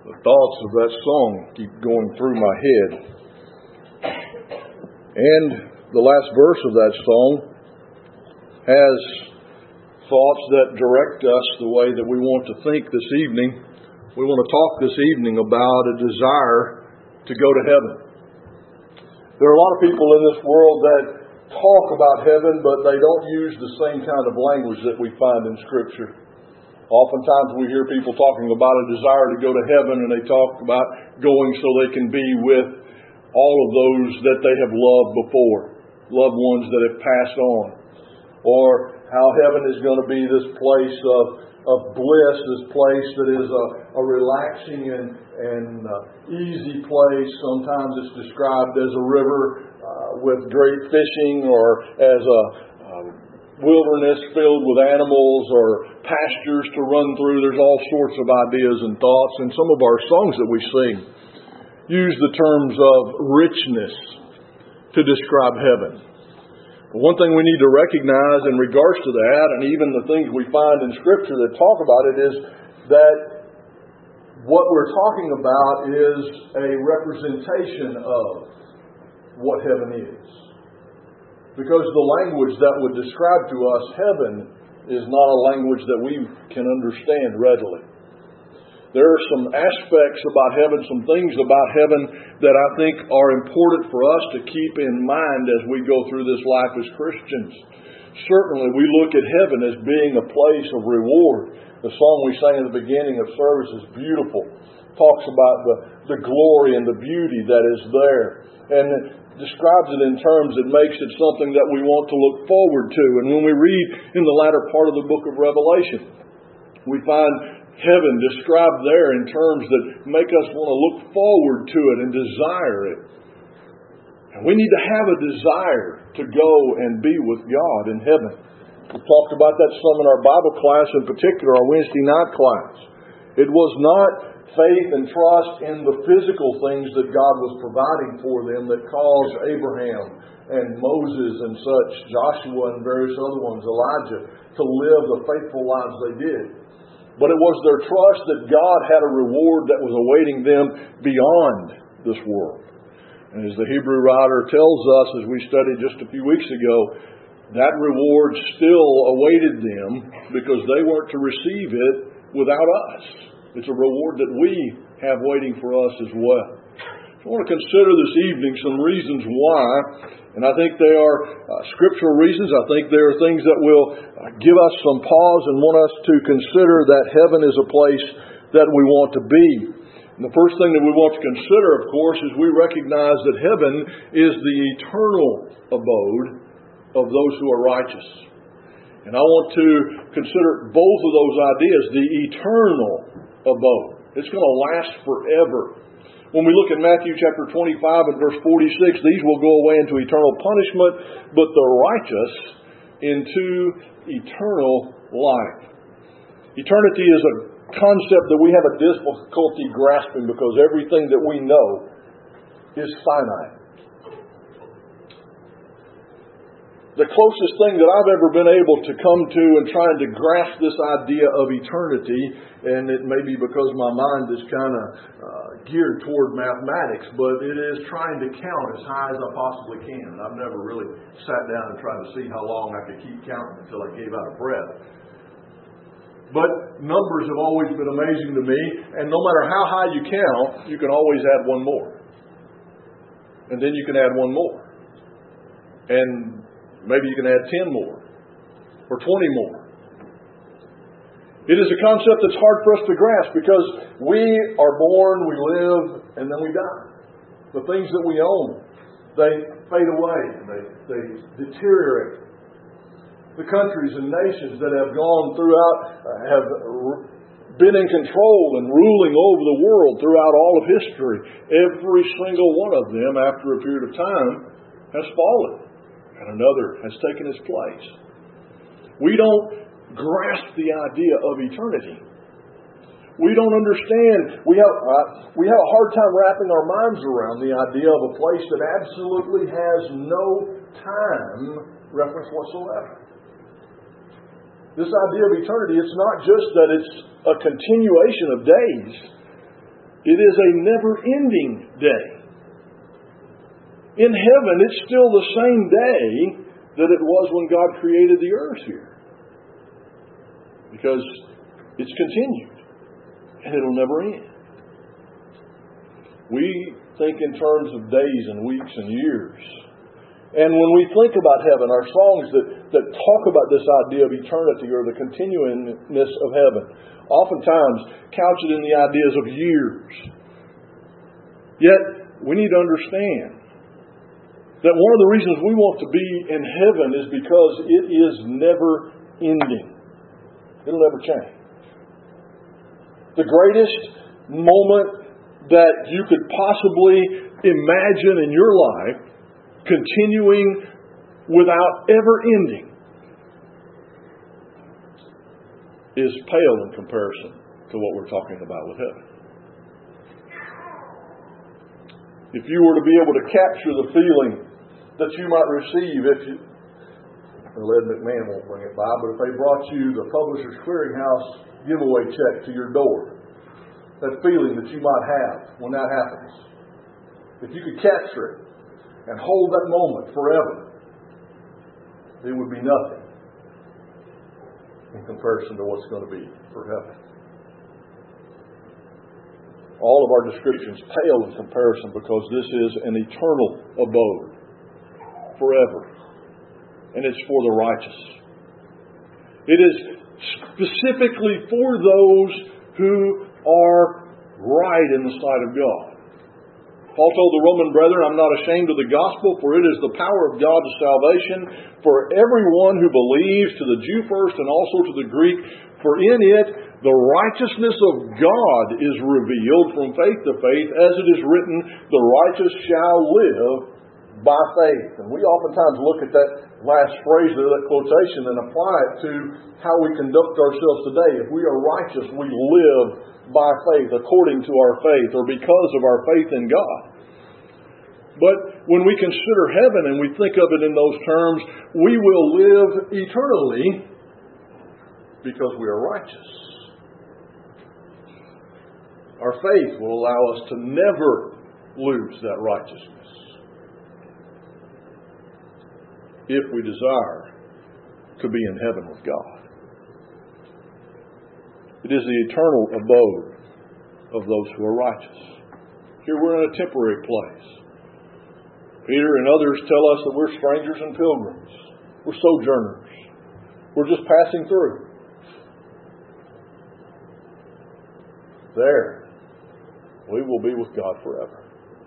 The thoughts of that song keep going through my head. And the last verse of that song has thoughts that direct us the way that we want to think this evening. We want to talk this evening about a desire to go to heaven. There are a lot of people in this world that talk about heaven, but they don't use the same kind of language that we find in Scripture. Oftentimes we hear people talking about a desire to go to heaven, and they talk about going so they can be with all of those that they have loved before, loved ones that have passed on. Or how heaven is going to be this place of bliss, this place that is a relaxing and easy place. Sometimes it's described as a river with great fishing, or as a wilderness filled with animals, or pastures to run through. There's all sorts of ideas and thoughts. And some of our songs that we sing use the terms of richness to describe heaven. But one thing we need to recognize in regards to that, and even the things we find in Scripture that talk about it, is that what we're talking about is a representation of what heaven is. Because the language that would describe to us heaven is not a language that we can understand readily. There are some aspects about heaven, some things about heaven that I think are important for us to keep in mind as we go through this life as Christians. Certainly we look at heaven as being a place of reward. The song we sang at the beginning of service is beautiful. It talks about the glory and the beauty that is there. And describes it in terms that makes it something that we want to look forward to. And when we read in the latter part of the book of Revelation, we find heaven described there in terms that make us want to look forward to it and desire it. And we need to have a desire to go and be with God in heaven. We talked about that some in our Bible class, in particular our Wednesday night class. It was not faith and trust in the physical things that God was providing for them that caused Abraham and Moses and such, Joshua and various other ones, Elijah, to live the faithful lives they did. But it was their trust that God had a reward that was awaiting them beyond this world. And as the Hebrew writer tells us, as we studied just a few weeks ago, that reward still awaited them because they weren't to receive it without us. It's a reward that we have waiting for us as well. So I want to consider this evening some reasons why, and I think they are scriptural reasons. I think there are things that will give us some pause and want us to consider that heaven is a place that we want to be. And the first thing that we want to consider, of course, is we recognize that heaven is the eternal abode of those who are righteous. And I want to consider both of those ideas, the eternal abode. It's going to last forever. When we look at Matthew chapter 25 and verse 46, these will go away into eternal punishment, but the righteous into eternal life. Eternity is a concept that we have a difficulty grasping because everything that we know is finite. The closest thing that I've ever been able to come to in trying to grasp this idea of eternity, and it may be because my mind is kind of geared toward mathematics, but it is trying to count as high as I possibly can. And I've never really sat down and tried to see how long I could keep counting until I gave out of breath. But numbers have always been amazing to me, and no matter how high you count, you can always add one more. And then you can add one more. And maybe you can add 10 more or 20 more. It is a concept that's hard for us to grasp because we are born, we live, and then we die. The things that we own, they fade away, they deteriorate. The countries and nations that have gone throughout, have been in control and ruling over the world throughout all of history, every single one of them, after a period of time, has fallen. And another has taken its place. We don't grasp the idea of eternity. We don't understand. We have a hard time wrapping our minds around the idea of a place that absolutely has no time reference whatsoever. This idea of eternity, it's not just that it's a continuation of days, It is a never-ending day. In heaven, it's still the same day that it was when God created the earth here. Because it's continued. And it'll never end. We think in terms of days and weeks and years. And when we think about heaven, our songs that talk about this idea of eternity or the continuingness of heaven, oftentimes couch it in the ideas of years. Yet, we need to understand that one of the reasons we want to be in heaven is because it is never ending. It'll never change. The greatest moment that you could possibly imagine in your life continuing without ever ending is pale in comparison to what we're talking about with heaven. If you were to be able to capture the feeling that you might receive if you... Well, Ed McMahon won't bring it by, but if they brought you the Publishers Clearinghouse giveaway check to your door, that feeling that you might have when that happens, if you could capture it and hold that moment forever, it would be nothing in comparison to what's going to be for heaven. All of our descriptions pale in comparison because this is an eternal abode, forever. And it's for the righteous. It is specifically for those who are right in the sight of God. Paul told the Roman brethren, I'm not ashamed of the gospel, for it is the power of God to salvation for everyone who believes, to the Jew first and also to the Greek. For in it the righteousness of God is revealed from faith to faith, as it is written, the righteous shall live by faith. And we oftentimes look at that last phrase there, that quotation, and apply it to how we conduct ourselves today. If we are righteous, we live by faith, according to our faith, or because of our faith in God. But when we consider heaven and we think of it in those terms, we will live eternally because we are righteous. Our faith will allow us to never lose that righteousness if we desire to be in heaven with God. It is the eternal abode of those who are righteous. Here we're in a temporary place. Peter and others tell us that we're strangers and pilgrims. We're sojourners. We're just passing through. There, we will be with God forever.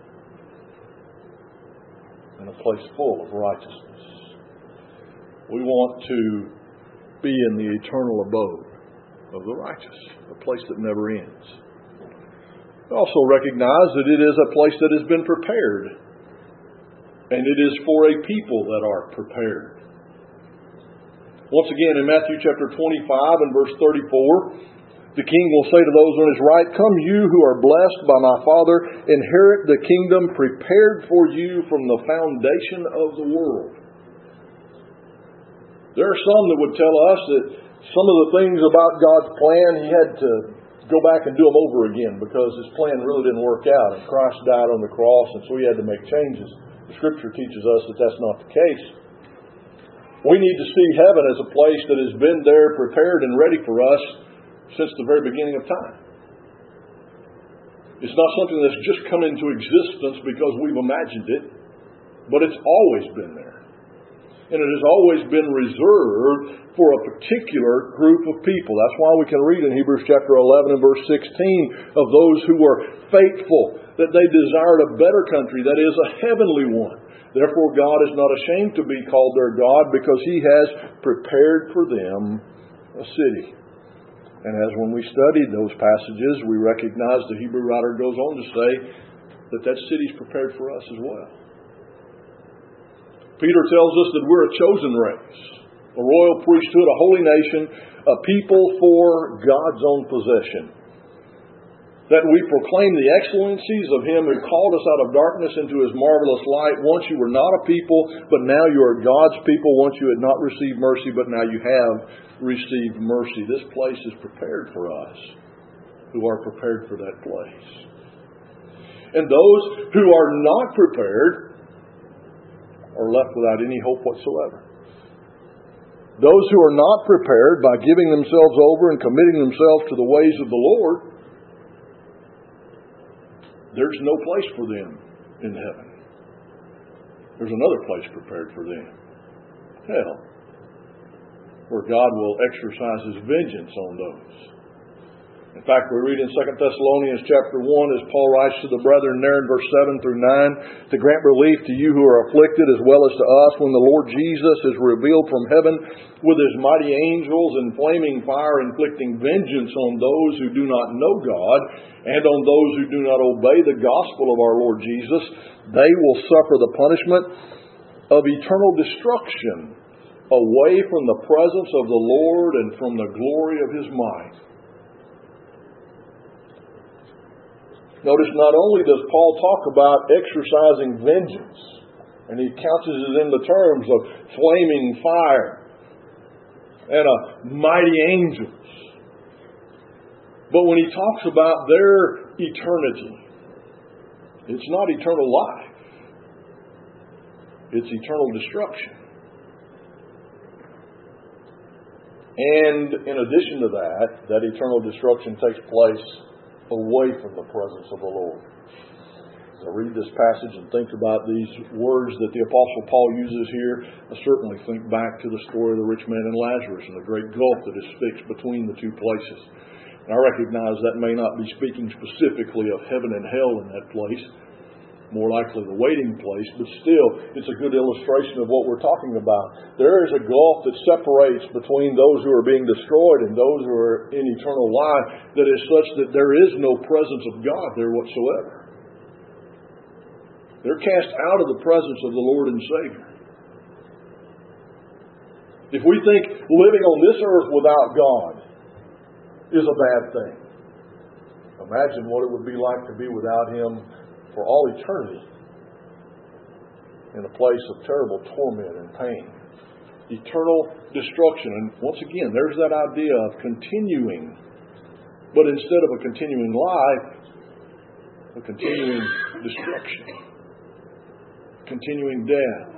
In a place full of righteousness. We want to be in the eternal abode of the righteous, a place that never ends. We also recognize that it is a place that has been prepared, and it is for a people that are prepared. Once again, in Matthew chapter 25 and verse 34, the King will say to those on His right, come you who are blessed by my Father, inherit the kingdom prepared for you from the foundation of the world. There are some that would tell us that some of the things about God's plan, He had to go back and do them over again because His plan really didn't work out. And Christ died on the cross, and so He had to make changes. The Scripture teaches us that that's not the case. We need to see heaven as a place that has been there, prepared and ready for us since the very beginning of time. It's not something that's just come into existence because we've imagined it, but it's always been there. And it has always been reserved for a particular group of people. That's why we can read in Hebrews chapter 11 and verse 16 of those who were faithful, that they desired a better country, that is, a heavenly one. Therefore God is not ashamed to be called their God, because He has prepared for them a city. And as when we studied those passages, we recognize the Hebrew writer goes on to say that that city is prepared for us as well. Peter tells us that we're a chosen race, a royal priesthood, a holy nation, a people for God's own possession. That we proclaim the excellencies of Him who called us out of darkness into His marvelous light. Once you were not a people, but now you are God's people. Once you had not received mercy, but now you have received mercy. This place is prepared for us who are prepared for that place. And those who are not prepared are left without any hope whatsoever. Those who are not prepared by giving themselves over and committing themselves to the ways of the Lord, there's no place for them in heaven. There's another place prepared for them. Hell, where God will exercise His vengeance on those. In fact, we read in 2 Thessalonians chapter 1 as Paul writes to the brethren there in verse 7 through 9, to grant relief to you who are afflicted as well as to us when the Lord Jesus is revealed from heaven with His mighty angels in flaming fire, inflicting vengeance on those who do not know God and on those who do not obey the gospel of our Lord Jesus. They will suffer the punishment of eternal destruction away from the presence of the Lord and from the glory of His might. Notice not only does Paul talk about exercising vengeance, and he couches it in the terms of flaming fire and mighty angels, but when he talks about their eternity, it's not eternal life. It's eternal destruction. And in addition to that, that eternal destruction takes place away from the presence of the Lord. As I read this passage and think about these words that the Apostle Paul uses here, I certainly think back to the story of the rich man and Lazarus and the great gulf that is fixed between the two places. And I recognize that may not be speaking specifically of heaven and hell in that place, more likely the waiting place, but still, it's a good illustration of what we're talking about. There is a gulf that separates between those who are being destroyed and those who are in eternal life that is such that there is no presence of God there whatsoever. They're cast out of the presence of the Lord and Savior. If we think living on this earth without God is a bad thing, imagine what it would be like to be without Him for all eternity in a place of terrible torment and pain. Eternal destruction. And once again, there's that idea of continuing, but instead of a continuing life, a continuing destruction, continuing death,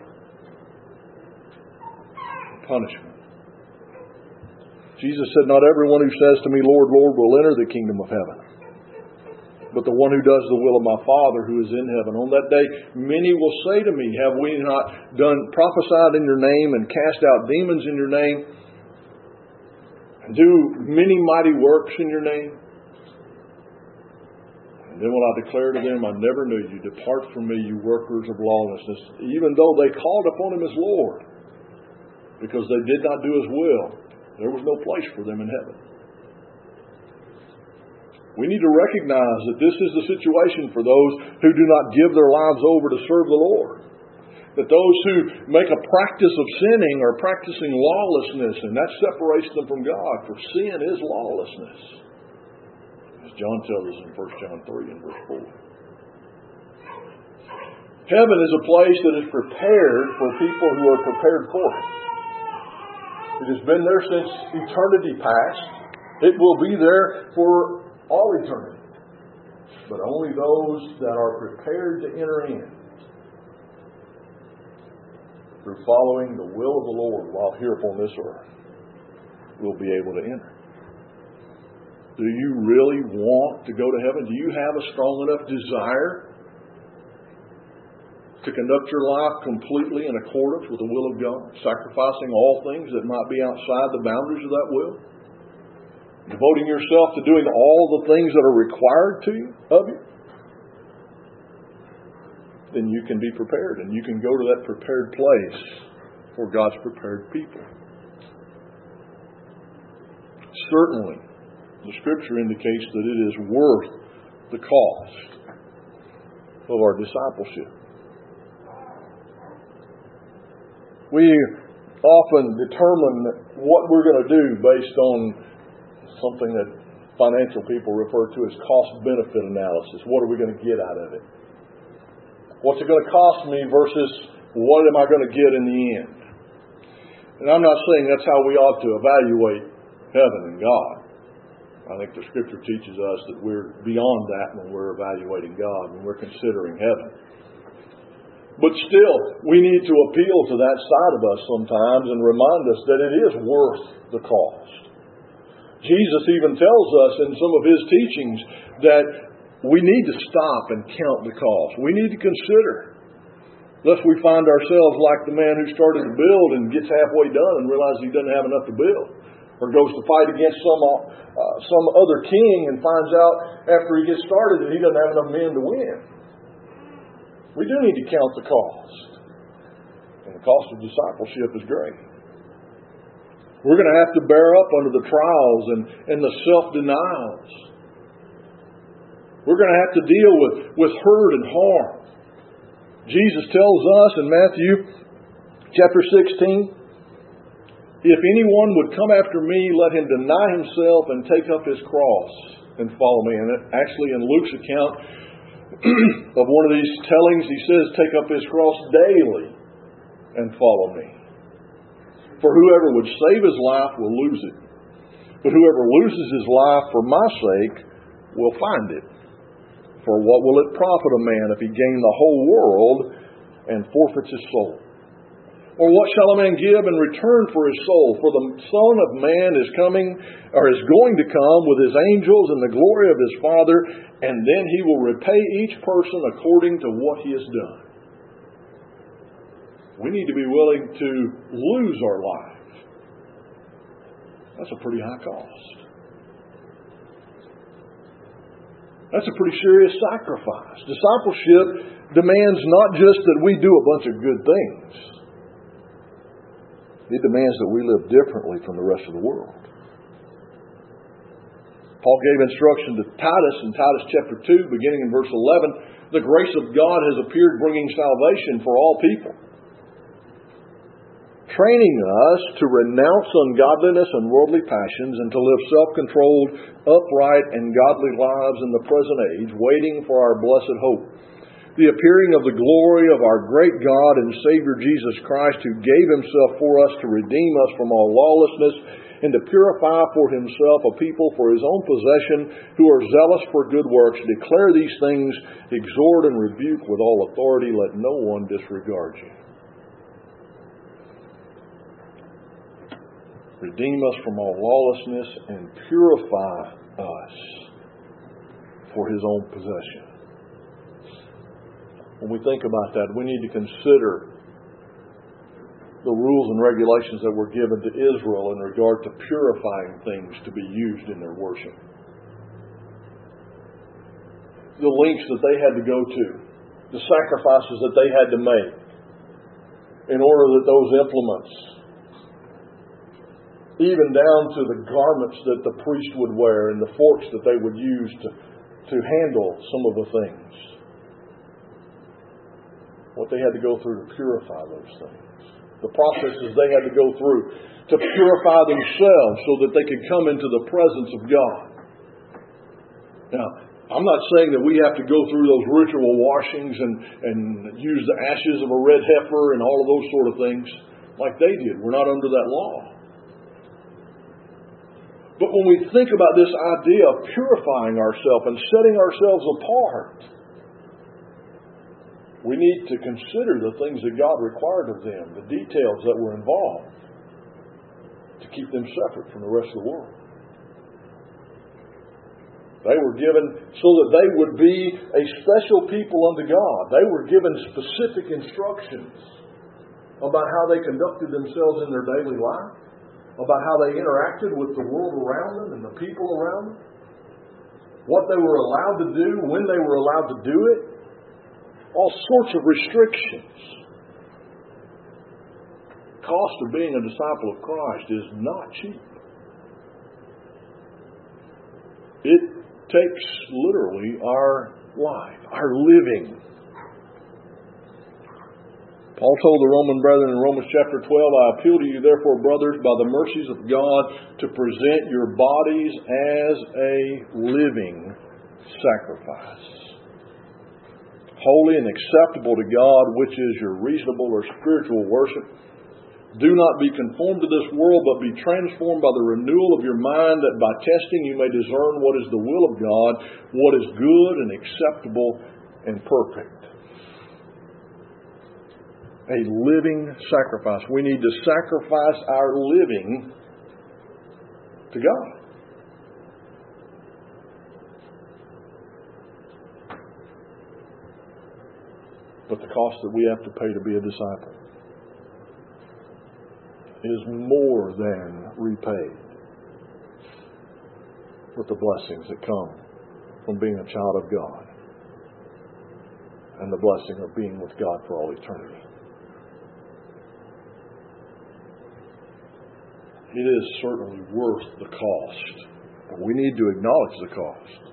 punishment. Jesus said, "Not everyone who says to me, Lord, Lord, will enter the kingdom of heaven, but the one who does the will of my Father who is in heaven. On that day, many will say to me, have we not prophesied in your name and cast out demons in your name and do many mighty works in your name? And then will I declare to them, I never knew you. Depart from me, you workers of lawlessness." Even though they called upon Him as Lord, because they did not do His will, there was no place for them in heaven. We need to recognize that this is the situation for those who do not give their lives over to serve the Lord. That those who make a practice of sinning are practicing lawlessness, and that separates them from God, for sin is lawlessness. As John tells us in 1 John 3 and verse 4. Heaven is a place that is prepared for people who are prepared for it. It has been there since eternity past. It will be there for all eternity. But only those that are prepared to enter in through following the will of the Lord while here upon this earth will be able to enter. Do you really want to go to heaven? Do you have a strong enough desire to conduct your life completely in accordance with the will of God, sacrificing all things that might be outside the boundaries of that will? Devoting yourself to doing all the things that are required of you? Then you can be prepared, and you can go to that prepared place for God's prepared people. Certainly, the Scripture indicates that it is worth the cost of our discipleship. We often determine what we're going to do based on something that financial people refer to as cost-benefit analysis. What are we going to get out of it? What's it going to cost me versus what am I going to get in the end? And I'm not saying that's how we ought to evaluate heaven and God. I think the Scripture teaches us that we're beyond that when we're evaluating God, when we're considering heaven. But still, we need to appeal to that side of us sometimes and remind us that it is worth the cost. Jesus even tells us in some of His teachings that we need to stop and count the cost. We need to consider, lest we find ourselves like the man who started to build and gets halfway done and realizes he doesn't have enough to build. Or goes to fight against some other king and finds out after he gets started that he doesn't have enough men to win. We do need to count the cost. And the cost of discipleship is great. We're going to have to bear up under the trials and the self-denials. We're going to have to deal with hurt and harm. Jesus tells us in Matthew chapter 16, if anyone would come after me, let him deny himself and take up his cross and follow me. And actually in Luke's account of one of these tellings, he says, take up his cross daily and follow me. For whoever would save his life will lose it. But whoever loses his life for my sake will find it. For what will it profit a man if he gain the whole world and forfeits his soul? Or what shall a man give in return for his soul? For the Son of Man is coming, or is going to come with his angels in the glory of his Father, and then he will repay each person according to what he has done. We need to be willing to lose our life. That's a pretty high cost. That's a pretty serious sacrifice. Discipleship demands not just that we do a bunch of good things. It demands that we live differently from the rest of the world. Paul gave instruction to Titus in Titus chapter 2, beginning in verse 11. The grace of God has appeared, bringing salvation for all people, training us to renounce ungodliness and worldly passions and to live self-controlled, upright, and godly lives in the present age, waiting for our blessed hope, the appearing of the glory of our great God and Savior Jesus Christ, who gave Himself for us to redeem us from all lawlessness and to purify for Himself a people for His own possession who are zealous for good works. Declare these things, exhort and rebuke with all authority. Let no one disregard you. Redeem us from all lawlessness and purify us for His own possession. When we think about that, we need to consider the rules and regulations that were given to Israel in regard to purifying things to be used in their worship. The lengths that they had to go to, the sacrifices that they had to make in order that those implements, even down to the garments that the priest would wear and the forks that they would use to handle some of the things. What they had to go through to purify those things. The processes they had to go through to purify themselves so that they could come into the presence of God. Now, I'm not saying that we have to go through those ritual washings and use the ashes of a red heifer and all of those sort of things like they did. We're not under that law. But when we think about this idea of purifying ourselves and setting ourselves apart, we need to consider the things that God required of them, the details that were involved, to keep them separate from the rest of the world. They were given so that they would be a special people unto God. They were given specific instructions about how they conducted themselves in their daily life, about how they interacted with the world around them and the people around them, what they were allowed to do, when they were allowed to do it, all sorts of restrictions. The cost of being a disciple of Christ is not cheap. It takes literally our life, our living. Paul told the Roman brethren in Romans chapter 12, I appeal to you therefore, brothers, by the mercies of God, to present your bodies as a living sacrifice, holy and acceptable to God, which is your reasonable or spiritual worship. Do not be conformed to this world, but be transformed by the renewal of your mind, that by testing you may discern what is the will of God, what is good and acceptable and perfect. A living sacrifice. We need to sacrifice our living to God. But the cost that we have to pay to be a disciple is more than repaid with the blessings that come from being a child of God and the blessing of being with God for all eternity. It is certainly worth the cost, but we need to acknowledge the cost.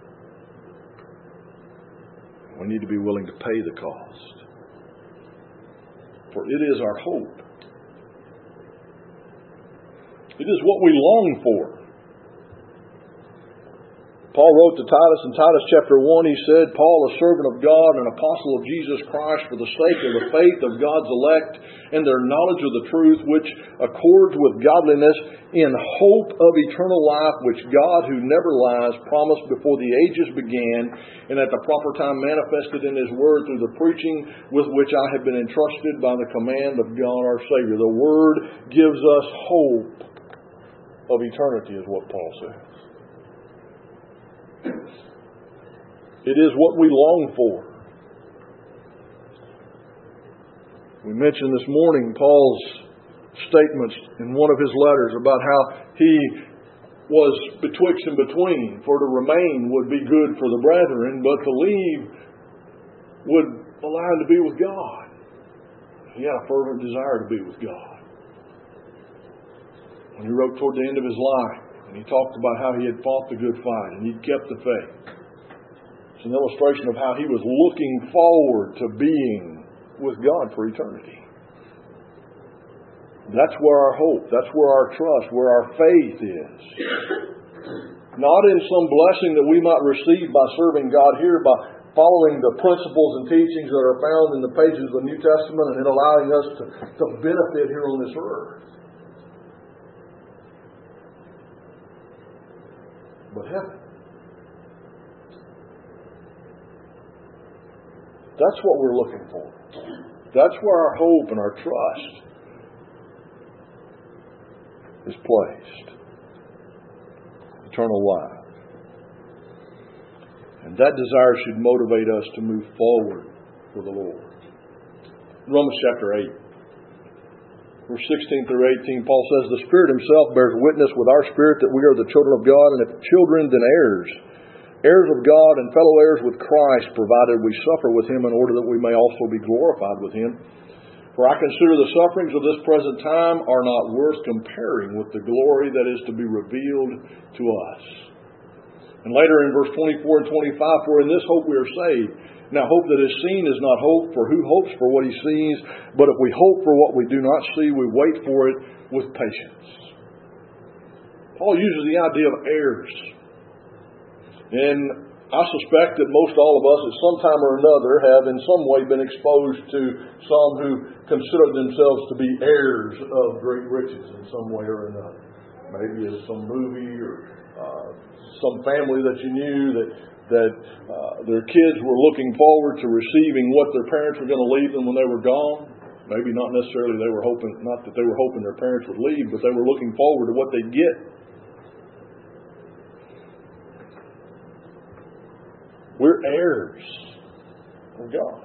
We need to be willing to pay the cost. For it is our hope. It is what we long for. Paul wrote to Titus in Titus chapter 1, he said, Paul, a servant of God and apostle of Jesus Christ, for the sake of the faith of God's elect and their knowledge of the truth, which accords with godliness, in hope of eternal life, which God, who never lies, promised before the ages began, and at the proper time manifested in His Word through the preaching with which I have been entrusted by the command of God our Savior. The Word gives us hope of eternity, is what Paul says. It is what we long for. We mentioned this morning Paul's statements in one of his letters about how he was betwixt and between. For to remain would be good for the brethren, but to leave would allow him to be with God. He had a fervent desire to be with God. When he wrote toward the end of his life, and he talked about how he had fought the good fight and he'd kept the faith. It's an illustration of how he was looking forward to being with God for eternity. That's where our hope, that's where our trust, where our faith is. Not in some blessing that we might receive by serving God here, by following the principles and teachings that are found in the pages of the New Testament and in allowing us to benefit here on this earth. But heaven. That's what we're looking for. That's where our hope and our trust is placed. Eternal life. And that desire should motivate us to move forward for the Lord. Romans chapter 8. Verse 16 through 18, Paul says, the Spirit Himself bears witness with our spirit that we are the children of God, and if children, then heirs. Heirs of God and fellow heirs with Christ, provided we suffer with Him in order that we may also be glorified with Him. For I consider the sufferings of this present time are not worth comparing with the glory that is to be revealed to us. And later in verse 24 and 25, for in this hope we are saved. Now hope that is seen is not hope, for who hopes for what he sees? But if we hope for what we do not see, we wait for it with patience. Paul uses the idea of heirs. And I suspect that most all of us at some time or another have in some way been exposed to some who consider themselves to be heirs of great riches in some way or another. Maybe it's some movie or some family that you knew that their kids were looking forward to receiving what their parents were going to leave them when they were gone. Maybe not necessarily not that they were hoping their parents would leave, but they were looking forward to what they'd get. We're heirs of God.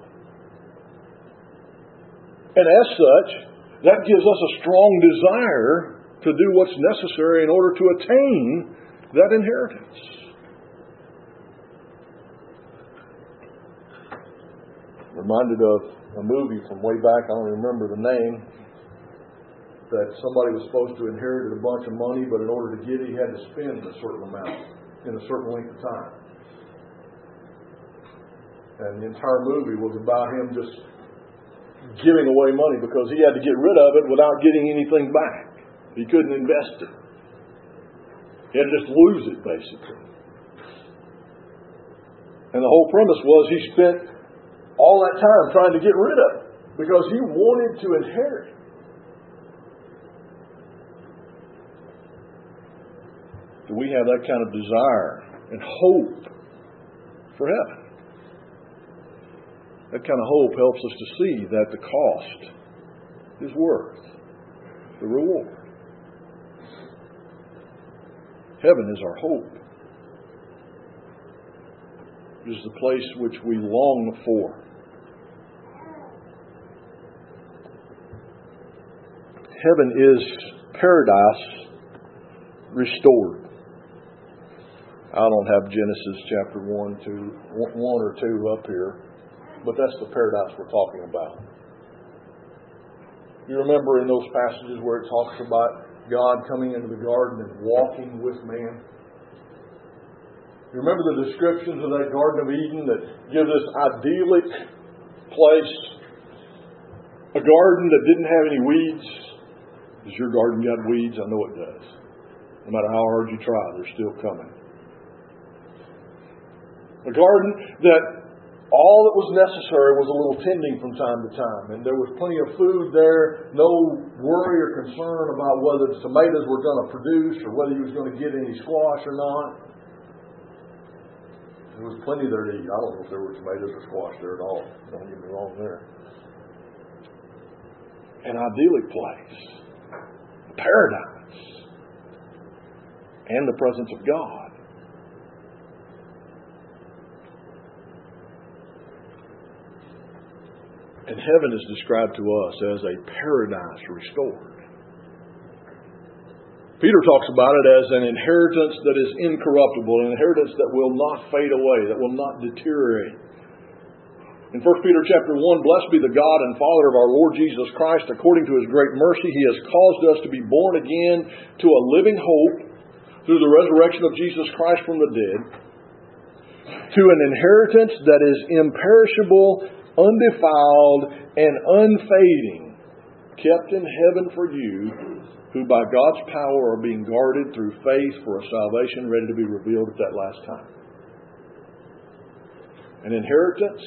And as such, that gives us a strong desire to do what's necessary in order to attain that inheritance. Reminded of a movie from way back, I don't remember the name, that somebody was supposed to inherit a bunch of money, but in order to get it, he had to spend a certain amount in a certain length of time. And the entire movie was about him just giving away money because he had to get rid of it without getting anything back. He couldn't invest it. He had to just lose it, basically. And the whole premise was he spent all that time trying to get rid of it because he wanted to inherit. we have that kind of desire and hope for heaven. That kind of hope helps us to see that the cost is worth the reward. Heaven is our hope. It is the place which we long for. Heaven is paradise restored. I don't have Genesis chapter 1 or 2 up here, but that's the paradise we're talking about. You remember in those passages where it talks about God coming into the garden and walking with man? You remember the descriptions of that Garden of Eden that give this idyllic place? A garden that didn't have any weeds. Does your garden got weeds? I know it does. No matter how hard you try, they're still coming. A garden that all that was necessary was a little tending from time to time. And there was plenty of food there. No worry or concern about whether the tomatoes were going to produce or whether he was going to get any squash or not. There was plenty there to eat. I don't know if there were tomatoes or squash there at all. Don't get me wrong there. An idyllic place. Paradise. And the presence of God. And heaven is described to us as a paradise restored. Peter talks about it as an inheritance that is incorruptible, an inheritance that will not fade away, that will not deteriorate. In 1 Peter chapter 1, blessed be the God and Father of our Lord Jesus Christ. According to His great mercy, He has caused us to be born again to a living hope through the resurrection of Jesus Christ from the dead, to an inheritance that is imperishable, undefiled, and unfading, kept in heaven for you, who by God's power are being guarded through faith for a salvation ready to be revealed at that last time. An inheritance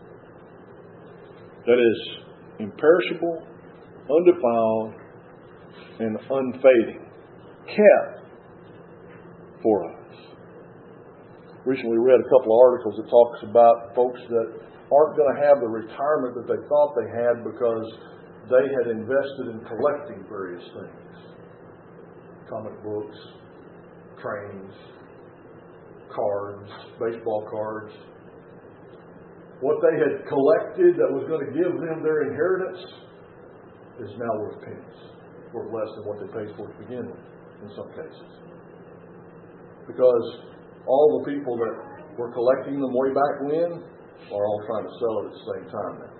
that is imperishable, undefiled, and unfading, kept for us. Recently read a couple of articles that talks about folks that aren't going to have the retirement that they thought they had because they had invested in collecting various things. Comic books, trains, cards, baseball cards. What they had collected that was going to give them their inheritance is now worth pennies, worth less than what they paid for to begin with in some cases. Because all the people that were collecting them way back when are all trying to sell it at the same time now.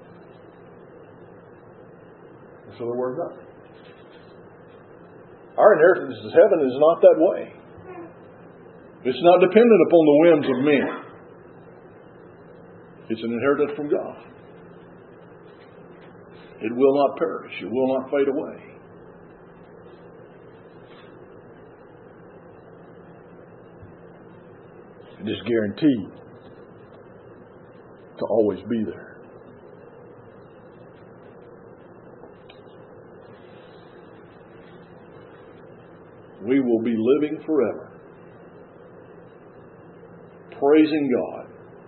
And so they're worth nothing. Our inheritance in heaven is not that way. It's not dependent upon the whims of men. It's an inheritance from God. It will not perish. It will not fade away. It is guaranteed to always be there. We will be living forever, praising God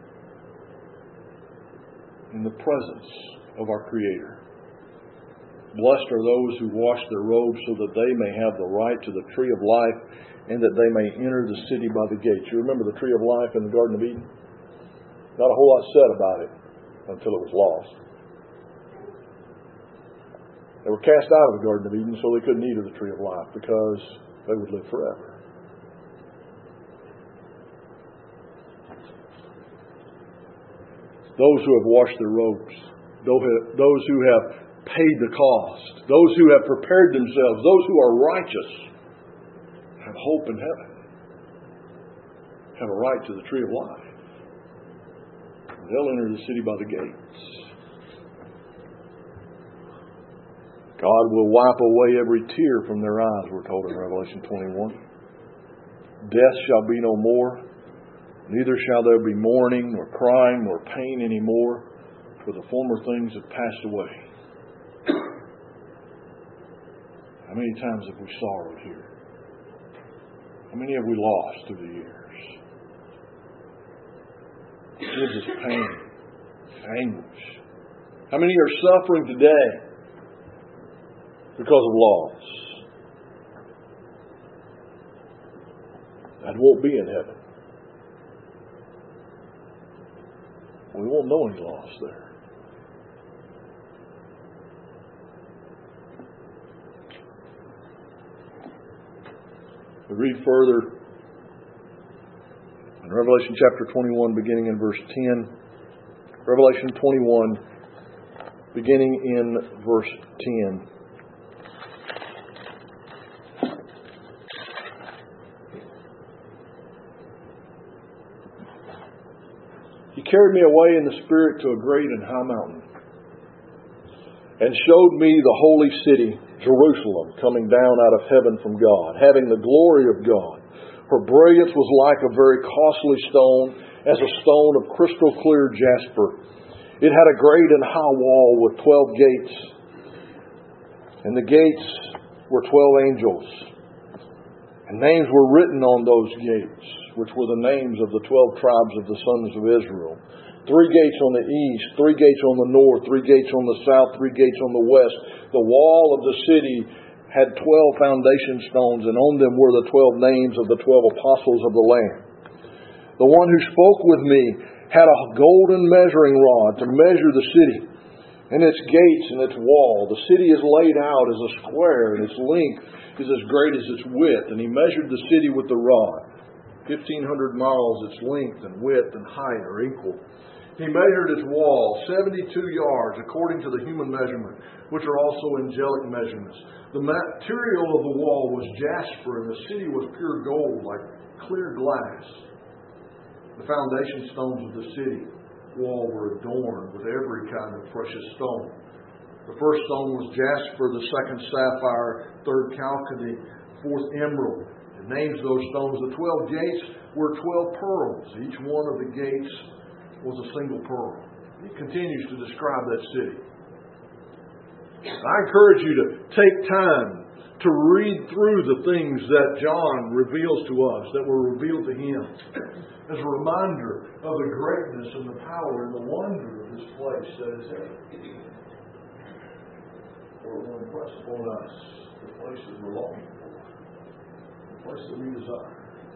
in the presence of our Creator. Blessed are those who wash their robes so that they may have the right to the tree of life and that they may enter the city by the gates. You remember the tree of life in the Garden of Eden? Not a whole lot said about it until it was lost. They were cast out of the Garden of Eden so they couldn't eat of the tree of life because they would live forever. Those who have washed their robes, those who have paid the cost, those who have prepared themselves, those who are righteous, have hope in heaven, have a right to the tree of life. They'll enter the city by the gates. God will wipe away every tear from their eyes, we're told in Revelation 21. Death shall be no more, neither shall there be mourning, nor crying, nor pain any more, for the former things have passed away. How many times have we sorrowed here? How many have we lost through the years? It gives us pain, anguish. How many are suffering today because of loss? That won't be in heaven. We won't know any loss there. We read further in Revelation chapter 21, beginning in verse 10. Revelation 21, beginning in verse 10. He carried me away in the Spirit to a great and high mountain, and showed me the holy city, Jerusalem, coming down out of heaven from God, having the glory of God. Her brilliance was like a very costly stone, as a stone of crystal clear jasper. It had a great and high wall with 12 gates, and the gates were 12 angels. And names were written on those gates, which were the names of the 12 tribes of the sons of Israel. 3 gates on the east, 3 gates on the north, 3 gates on the south, 3 gates on the west. The wall of the city had 12 foundation stones, and on them were the 12 names of the 12 apostles of the Lamb. The one who spoke with me had a golden measuring rod to measure the city, and its gates and its wall. The city is laid out as a square, and its length is as great as its width. And he measured the city with the rod. 1,500 miles its length and width and height are equal. He measured its wall 72 yards according to the human measurement, which are also angelic measurements. The material of the wall was jasper, and the city was pure gold, like clear glass. The foundation stones of the city wall were adorned with every kind of precious stone. The first stone was jasper, the second sapphire, third chalcedony, fourth emerald. It names those stones. The 12 gates were 12 pearls. Each one of the gates was a single pearl. He continues to describe that city. I encourage you to take time to read through the things that John reveals to us, that were revealed to him, as a reminder of the greatness and the power and the wonder of this place that is heaven. For it will impress upon us the place that we're longing for, the place that we desire.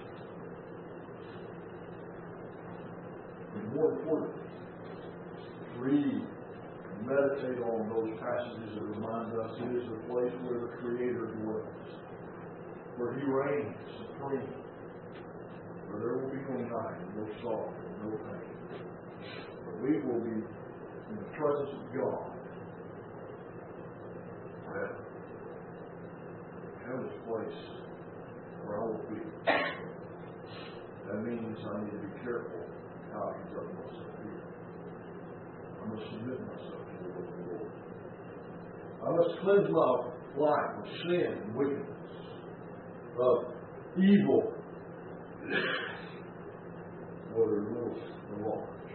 And more importantly, read and meditate on those passages that remind us it is the place where the Creator dwells, where He reigns supreme, where there will be no night, no sorrow, no pain. But we will be in the presence of God forever. Heaven's place where I will be. That means I need to be careful how I conduct myself here. I must submit myself to the will of the Lord. I must cleanse my life of sin and wickedness, of evil, whether little or large.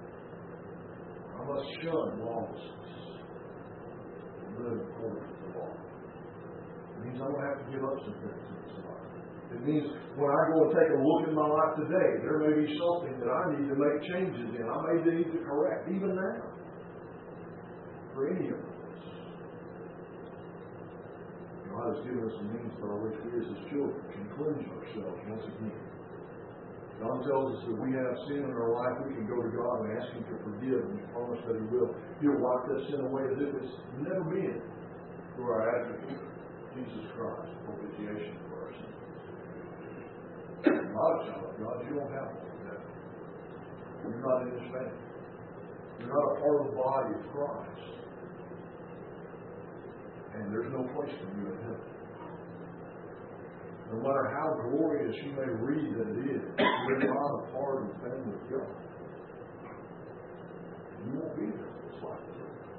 I must shun lawlessness and live according to the law. It means I'm going to have to give up some things in this life. It means when I go and take a look at my life today, there may be something that I need to make changes in. I may need to correct, even now, for any of us. God has given us a means by which we as His children can cleanse ourselves once again. God tells us that we have sin in our life, we can go to God and ask Him to forgive, and He promised that He will. He'll wipe that sin away as if it's never been through our advocate, Jesus Christ, propitiation for our sin. Not a child of God, you don't have one of that. You're not in His family. You're not a part of the body of Christ. And there's no place for you in heaven. No matter how glorious you may read that it is, you're not a part of the family of God. You won't be there in this life.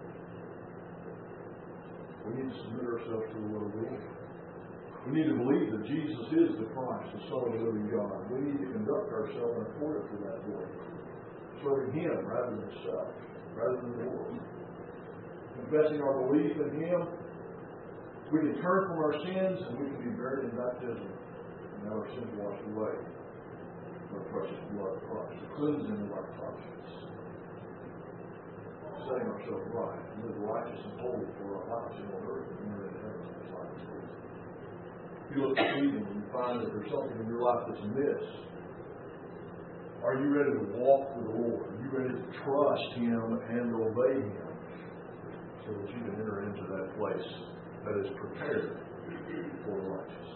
We need to submit ourselves to the will of the Lord. We need to believe that Jesus is the Christ, the Son of the living God. We need to conduct ourselves in accordance to that belief, serving Him rather than self, rather than the world. Confessing our belief in Him, we can turn from our sins and we can be buried in baptism. and our sins washed away by the precious blood of Christ, the cleansing of our conscience, setting ourselves right, and live righteous and holy for our lives here on earth and enter into heaven as life is holy. If you look this evening and you find that there's something in your life that's amiss, are you ready to walk with the Lord? Are you ready to trust Him and obey Him so that you can enter into that place that is prepared for the righteous?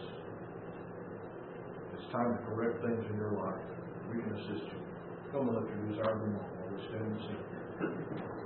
It's time to correct things in your life. We can assist you. Come and let your desire be known while we stand and sing.